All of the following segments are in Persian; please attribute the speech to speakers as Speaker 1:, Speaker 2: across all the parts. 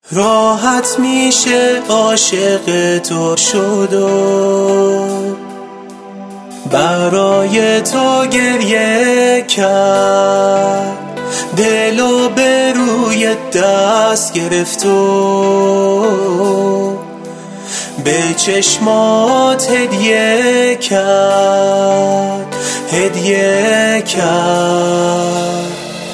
Speaker 1: راحت میشه عاشق تو شد و برای تو گریه کرد، دلو به روی دست گرفت و به چشمات هدیه کرد، هدیه کرد.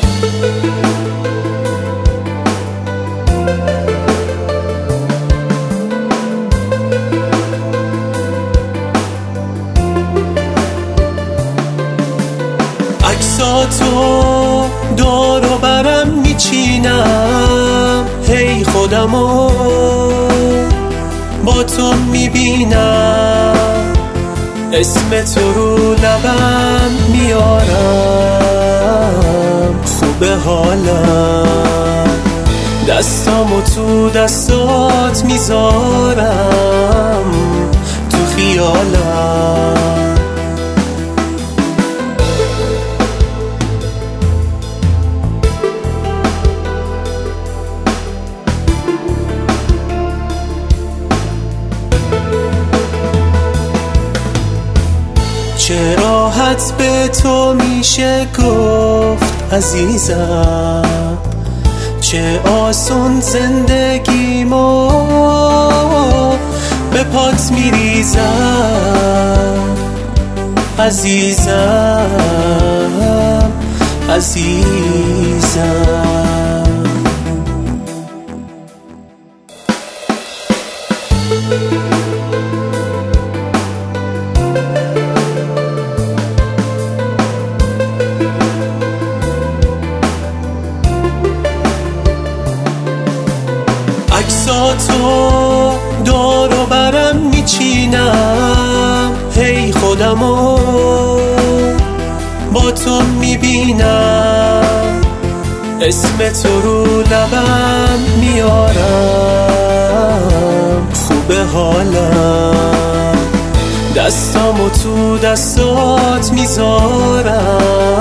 Speaker 1: عکساتو دور و برم میچینم، هی خودمو با تو میبینم، اسم تو رو لبم میارم، خوبه حالم، دستامو تو دستات میذارم، تو خیالم. چه راحت به تو میشه گفت عزیزم، چه آسون زندگیمو به پات میریزم، عزیزم، عزیزم. عکساتو دور و برم میچینم، هی خودمو با تو میبینم، اسم تو رو لبم میارم، خوبه حالم، دستامو تو دستات میذارم،